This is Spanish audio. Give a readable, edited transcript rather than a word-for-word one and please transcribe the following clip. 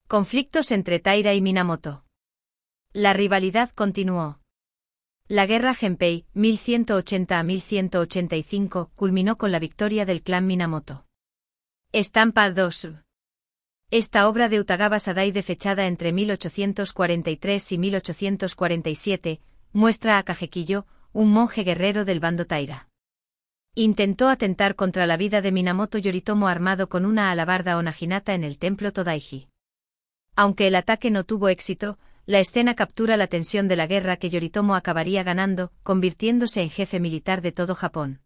Conflictos entre Taira y Minamoto. La rivalidad continuó. La guerra Genpei, 1180 a 1185, culminó con la victoria del clan Minamoto. Estampa 2. Esta obra de Utagawa Sadaide, fechada entre 1843 y 1847, muestra a Kagekiyo, un monje guerrero del bando Taira. Intentó atentar contra la vida de Minamoto Yoritomo armado con una alabarda o naginata en el templo Todaiji. Aunque el ataque no tuvo éxito, la escena captura la tensión de la guerra que Yoritomo acabaría ganando, convirtiéndose en jefe militar de todo Japón.